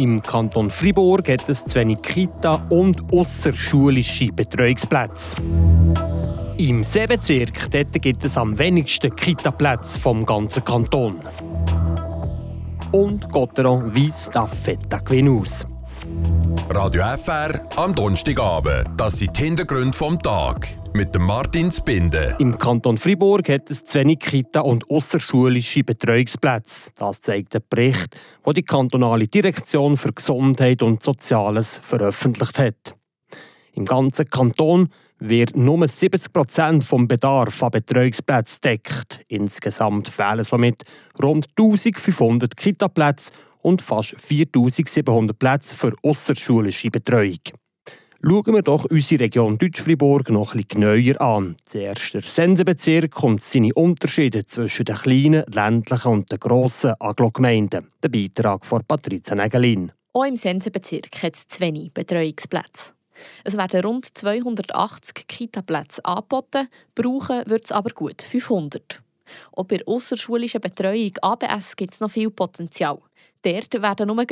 Im Kanton Fribourg hat es zu wenig Kita- und ausserschulische Betreuungsplätze. Im Seebezirk gibt es am wenigsten Kita-Plätze vom ganzen Kanton. Und Gotteron weist Stafetta-Gewinn aus. Radio FR am Donnerstagabend. Das sind die Hintergründe vom Tag. Mit dem Martin Zbinden. Im Kanton Fribourg hat es zu wenig Kita- und ausserschulische Betreuungsplätze. Das zeigt der Bericht, den die kantonale Direktion für Gesundheit und Soziales veröffentlicht hat. Im ganzen Kanton wird nur 70% vom Bedarf an Betreuungsplätzen gedeckt. Insgesamt fehlen somit rund 1500 Kita-Plätze und fast 4700 Plätze für ausserschulische Betreuung. Schauen wir doch unsere Region Deutsch-Fribourg noch etwas genauer an. Zuerst der Sensebezirk und seine Unterschiede zwischen den kleinen, ländlichen und den grossen Agglogemeinden. Der Beitrag von Patrizia Nägelin. Auch im Sensebezirk hat es zu wenig Betreuungsplätze. Es werden rund 280 Kita-Plätze angeboten, brauchen wird es aber gut 500. Auch bei ausserschulischen Betreuung ABS gibt es noch viel Potenzial. Dort werden nur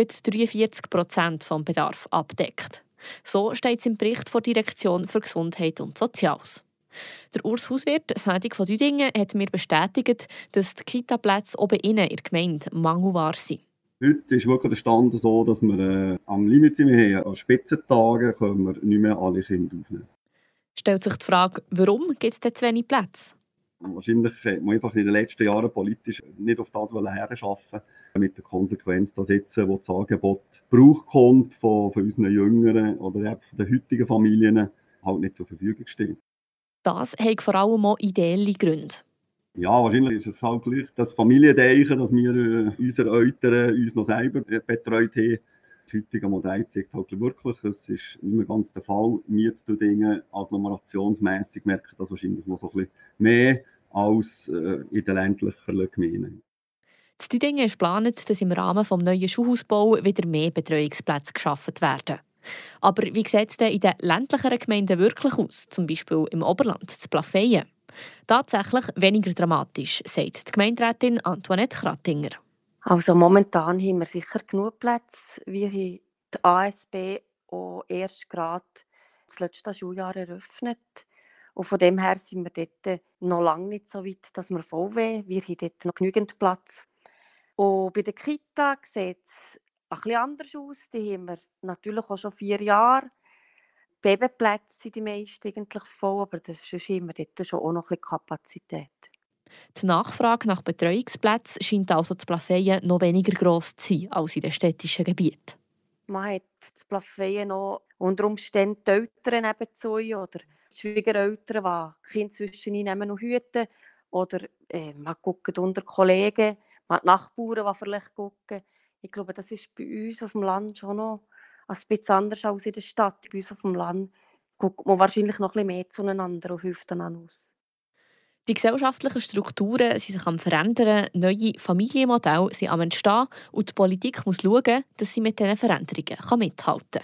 43% des Bedarfs abgedeckt. So steht es im Bericht der Direktion für Gesundheit und Soziales. Der Urs Hauswirt, Sendung von Düdingen, hat mir bestätigt, dass die Kita-Plätze auch bei ihnen in der Gemeinde mangelbar sind. Heute ist wirklich der Stand so, dass wir am Limit sind. Wir haben an Spitzentagen können wir nicht mehr alle Kinder aufnehmen. Stellt sich die Frage, warum gibt es denn zu wenig Plätze? Wahrscheinlich hat man einfach in den letzten Jahren politisch nicht auf das herarbeiten, mit der Konsequenz, dass jetzt, wo das Angebot Gebrauch kommt von unseren Jüngeren oder eben von den heutigen Familien, halt nicht zur Verfügung steht. Das hat vor allem auch ideelle Gründe. Ja, wahrscheinlich ist es halt gleich das Familiendenken, dass wir unsere Eltern uns noch selber betreut haben. Das heutige Modell zeigt halt wirklich, es ist nicht mehr ganz der Fall. Wir zu Dingen agglomerationsmässig merken das wahrscheinlich noch so ein bisschen mehr als in den ländlichen Gemeinden. In Düdingen ist geplant, dass im Rahmen des neuen Schulhausbaus wieder mehr Betreuungsplätze geschaffen werden. Aber wie sieht es denn in den ländlicheren Gemeinden wirklich aus, zum Beispiel im Oberland, zu Plafeyen? Tatsächlich weniger dramatisch, sagt die Gemeinderätin Antoinette Krattinger. Also momentan haben wir sicher genug Plätze. Wir haben die ASB auch erst gerade das letzte Schuljahr eröffnet. Und von dem her sind wir dort noch lange nicht so weit, dass wir voll wären. Wir haben dort noch genügend Platz. Und bei der Kita sieht es ein bisschen anders aus. Die haben wir natürlich auch schon 4 Jahre. Babyplätze sind die meisten eigentlich voll, aber sonst haben wir dort schon auch noch ein bisschen Kapazität. Die Nachfrage nach Betreuungsplätzen scheint also zu Plafeyen noch weniger gross zu sein als in den städtischen Gebieten. Man hat zu Plafeyen noch unter Umständen die Eltern nebenzu oder die Schwiegereltern, die die Kinder zwischendurch noch hüten. Oder man guckt unter Kollegen, man hat Nachbarn, die vielleicht gucken. Ich glaube, das ist bei uns auf dem Land schon noch ein bisschen anders als in der Stadt. Bei uns auf dem Land guckt man wahrscheinlich noch ein bisschen mehr zueinander und hilft einander aus. Die gesellschaftlichen Strukturen sind sich am Verändern, neue Familienmodelle sind am Entstehen und die Politik muss schauen, dass sie mit diesen Veränderungen mithalten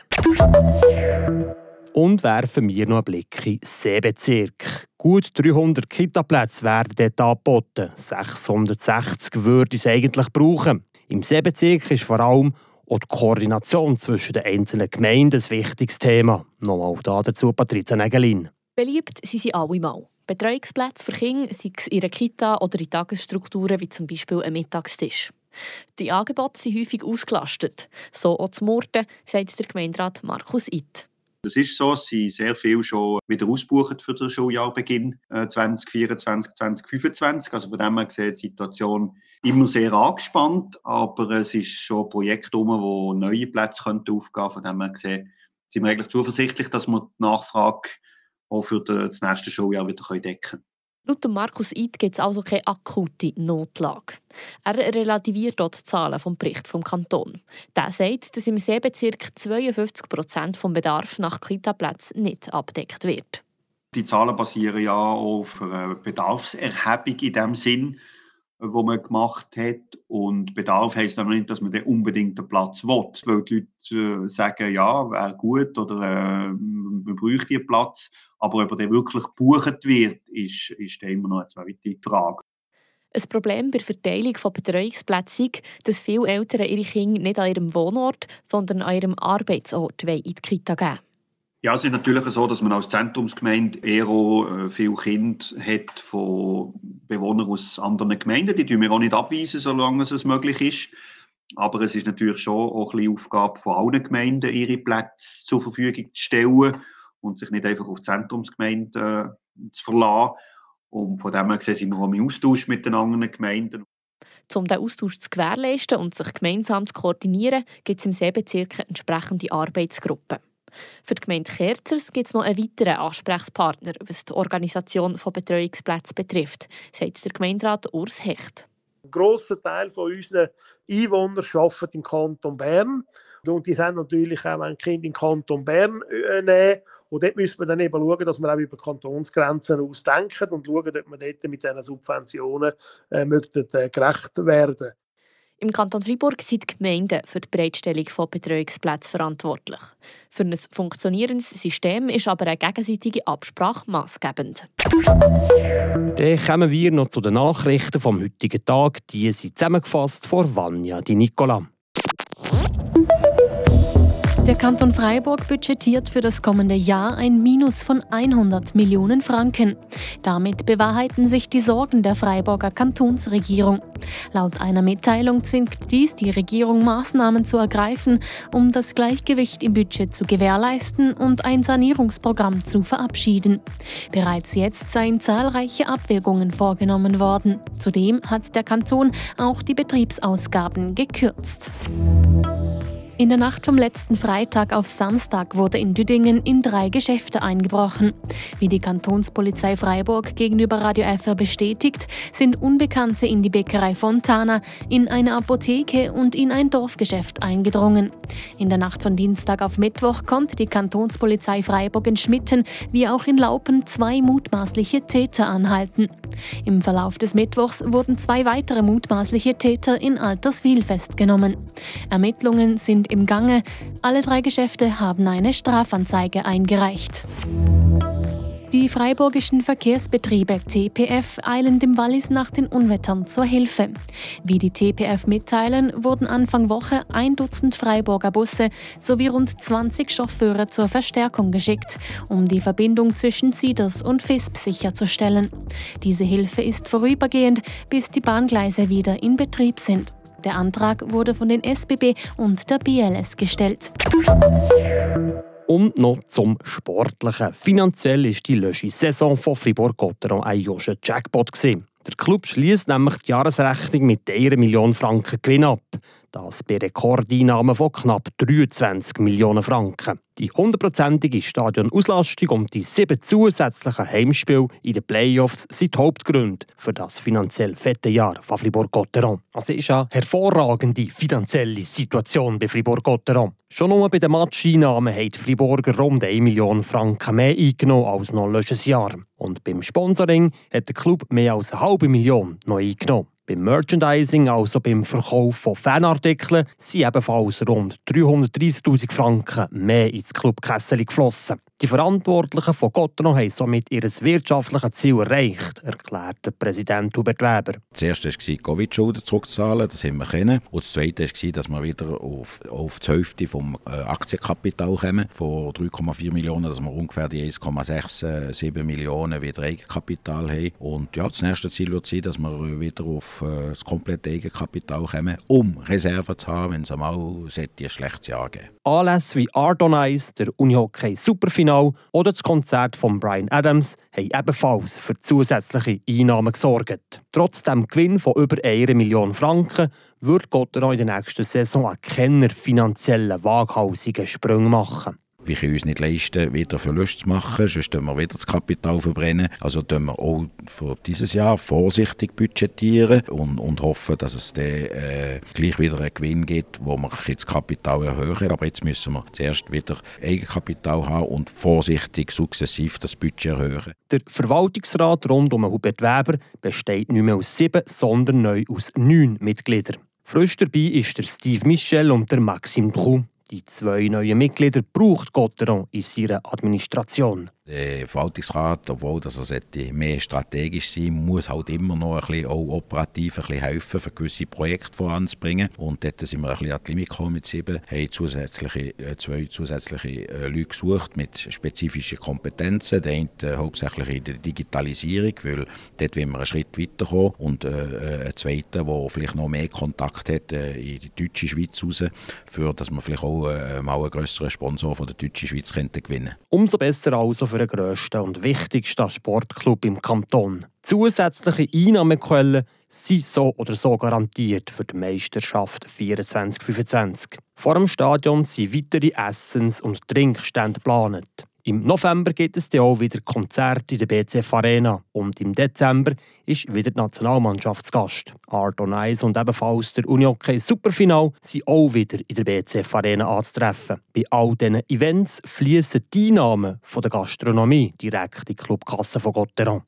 kann. Und werfen wir noch einen Blick in den Seebezirk. Gut 300 Kita-Plätze werden dort angeboten. 660 würde es eigentlich brauchen. Im Seebezirk ist vor allem auch die Koordination zwischen den einzelnen Gemeinden ein wichtiges Thema. Nochmal dazu Patrizia Nägelin. Beliebt sind sie allemal. Betreuungsplätze für Kinder, sei es in einer Kita oder in Tagesstrukturen wie zum Beispiel ein Mittagstisch. Die Angebote sind häufig ausgelastet. So auch zu Murten, sagt der Gemeinderat Markus Itt. Es ist so, es sind sehr viel schon wieder ausgebucht für den Schuljahrbeginn 2024, 2025. Also von dem her sieht die Situation immer sehr angespannt, aber es ist schon ein Projekt wo neue Plätze aufgehen könnten. Von dem her gesehen sind wir eigentlich zuversichtlich, dass wir die Nachfrage auch für das nächste Schuljahr wieder decken können. Laut Markus Itt gibt es also keine akute Notlage. Er relativiert dort die Zahlen vom Bericht vom Kanton. Der sagt, dass im Seebezirk 52% des Bedarfs nach Kita-Plätzen nicht abgedeckt wird. Die Zahlen basieren ja auf einer Bedarfserhebung in dem Sinn, wo man gemacht hat. Und Bedarf heisst aber nicht, dass man unbedingt den Platz will. Weil die Leute sagen, ja, wäre gut oder man bräuchte einen Platz. Aber ob er wirklich gebucht wird, ist immer noch eine zweite Frage. Ein Problem bei der Verteilung von Betreuungsplätzen ist, dass viele Eltern ihre Kinder nicht an ihrem Wohnort, sondern an ihrem Arbeitsort in die Kita geben. Ja, es ist natürlich so, dass man als Zentrumsgemeinde eher auch viele Kinder hat von Bewohnern aus anderen Gemeinden. Die tun wir auch nicht abweisen, solange es möglich ist. Aber es ist natürlich schon auch ein bisschen Aufgabe von allen Gemeinden, ihre Plätze zur Verfügung zu stellen und sich nicht einfach auf die Zentrumsgemeinde zu verlassen. Und von dem her gesehen sind wir auch im Austausch mit den anderen Gemeinden. Um diesen Austausch zu gewährleisten und sich gemeinsam zu koordinieren, gibt es im Seebezirk entsprechende Arbeitsgruppen. Für die Gemeinde Kerzers gibt es noch einen weiteren Ansprechpartner, was die Organisation von Betreuungsplätzen betrifft, sagt der Gemeinderat Urs Hecht. Ein grosser Teil unserer Einwohner arbeitet im Kanton Bern. Und die sind natürlich auch ein Kind im Kanton Bern nehmen. Und dort müssen wir dann eben schauen, dass wir auch über Kantonsgrenzen ausdenken und schauen, ob wir dort mit diesen Subventionen gerecht werden. Im Kanton Freiburg sind die Gemeinden für die Bereitstellung von Betreuungsplätzen verantwortlich. Für ein funktionierendes System ist aber eine gegenseitige Absprache maßgebend. Dann kommen wir noch zu den Nachrichten vom heutigen Tag. Die sind zusammengefasst von Vanja Di Nicola. Der Kanton Freiburg budgetiert für das kommende Jahr ein Minus von 100 Millionen Franken. Damit bewahrheiten sich die Sorgen der Freiburger Kantonsregierung. Laut einer Mitteilung zwingt dies die Regierung, Maßnahmen zu ergreifen, um das Gleichgewicht im Budget zu gewährleisten und ein Sanierungsprogramm zu verabschieden. Bereits jetzt seien zahlreiche Abwägungen vorgenommen worden. Zudem hat der Kanton auch die Betriebsausgaben gekürzt. In der Nacht vom letzten Freitag auf Samstag wurde in Düdingen in 3 Geschäfte eingebrochen. Wie die Kantonspolizei Freiburg gegenüber Radio FR bestätigt, sind Unbekannte in die Bäckerei Fontana, in eine Apotheke und in ein Dorfgeschäft eingedrungen. In der Nacht von Dienstag auf Mittwoch konnte die Kantonspolizei Freiburg in Schmitten wie auch in Laupen 2 mutmaßliche Täter anhalten. Im Verlauf des Mittwochs wurden 2 weitere mutmaßliche Täter in Alterswil festgenommen. Ermittlungen sind im Gange. Alle 3 Geschäfte haben eine Strafanzeige eingereicht. Die freiburgischen Verkehrsbetriebe TPF eilen dem Wallis nach den Unwettern zur Hilfe. Wie die TPF mitteilen, wurden Anfang Woche 1 Dutzend Freiburger Busse sowie rund 20 Chauffeure zur Verstärkung geschickt, um die Verbindung zwischen Sieders und Visp sicherzustellen. Diese Hilfe ist vorübergehend, bis die Bahngleise wieder in Betrieb sind. Der Antrag wurde von den SBB und der BLS gestellt. Und noch zum Sportlichen. Finanziell ist die Löschi-Saison von Fribourg-Gotteron ein Josche Jackpot gewesen. Der Klub schliesst nämlich die Jahresrechnung mit 1 Million Franken Gewinn ab. Das bei Rekordeinnahmen von knapp 23 Millionen Franken. Die 100%ige Stadionauslastung und die 7 zusätzlichen Heimspiele in den Playoffs sind die Hauptgründe für das finanziell fette Jahr von Fribourg-Gotteron. Also ist eine hervorragende finanzielle Situation bei Fribourg-Gotteron. Schon nur bei den Matcheinnahmen haben die Friburger rund 1 Million Franken mehr eingenommen als noch letztes Jahr. Und beim Sponsoring hat der Club mehr als 500 Millionen noch eingenommen. Beim Merchandising, also beim Verkauf von Fanartikeln, sind ebenfalls rund 330'000 Franken mehr ins Clubkessel geflossen. Die Verantwortlichen von Gotteron haben somit ihr wirtschaftliches Ziel erreicht, erklärt der Präsident Hubert Weber. Das erste war, die Covid-Schulden zurückzuzahlen, das haben wir können. Und das zweite war, dass wir wieder auf die Hälfte vom Aktienkapital kommen, von 3,4 Millionen, dass wir ungefähr die 1,67 Millionen wieder Eigenkapital haben. Und ja, das nächste Ziel wird sein, dass wir wieder auf das komplette Eigenkapital kommen, um Reserven zu haben, wenn es einmal ein schlechtes Jahr geben. Anlässe wie Art on Ice, der Unihockey Superfinal oder das Konzert von Bryan Adams haben ebenfalls für zusätzliche Einnahmen gesorgt. Trotz dem Gewinn von über 1 Million Franken wird Gotteron in der nächsten Saison keine finanziellen waghausigen Sprünge machen. Wir können uns nicht leisten, wieder Verluste zu machen, sonst verbrennen wir wieder das Kapital. Also tun wir auch für dieses Jahr vorsichtig budgetieren und hoffen, dass es dann gleich wieder einen Gewinn gibt, wo wir das Kapital erhöhen. Aber jetzt müssen wir zuerst wieder Eigenkapital haben und vorsichtig sukzessiv das Budget erhöhen. Der Verwaltungsrat rund um Hubert Weber besteht nicht mehr aus 7, sondern neu aus 9 Mitgliedern. Frisch dabei ist der Steve Michel und der Maxime Drou. Die 2 neuen Mitglieder braucht Gotteron in seiner Administration. Der Verwaltungsrat, obwohl er mehr strategisch sein sollte, muss halt immer noch ein bisschen auch operativ ein bisschen helfen, für gewisse Projekte voranzubringen. Und dort sind wir ein bisschen an die Limit gekommen mit 7, haben zwei zusätzliche Leute gesucht mit spezifischen Kompetenzen. Der eine hauptsächlich in der Digitalisierung, weil dort wollen wir einen Schritt weiterkommen. Und ein zweiter, der vielleicht noch mehr Kontakt hat in die deutsche Schweiz raus, für dass wir vielleicht auch mal einen grösseren Sponsor von der deutschen Schweiz gewinnen könnten. Umso besser also für den grössten und wichtigsten Sportclub im Kanton. Zusätzliche Einnahmequellen sind so oder so garantiert für die Meisterschaft 24-25. Vor dem Stadion sind weitere Essens- und Trinkstände geplant. Im November gibt es dann auch wieder Konzerte in der BCF Arena. Und im Dezember ist wieder die Nationalmannschaft zu Gast. Art on Ice und ebenfalls der Unihockey Superfinal sind auch wieder in der BCF Arena anzutreffen. Bei all diesen Events fließen die Einnahmen von der Gastronomie direkt in die Clubkasse von Gotteron.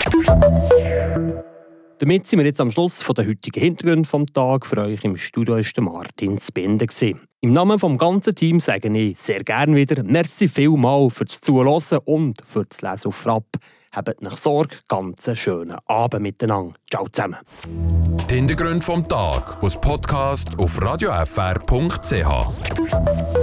Damit sind wir jetzt am Schluss von der heutigen Hintergründe vom Tag. Für euch im Studio war der Martin Zbinden. Im Namen des ganzen Teams sage ich sehr gerne wieder merci vielmals fürs Zuhören und für das Lesen auf Frapp. Habt nach Sorge, ganz einen schönen Abend miteinander. Ciao zusammen. Die Hintergründe vom Tag als Podcast auf radiofr.ch.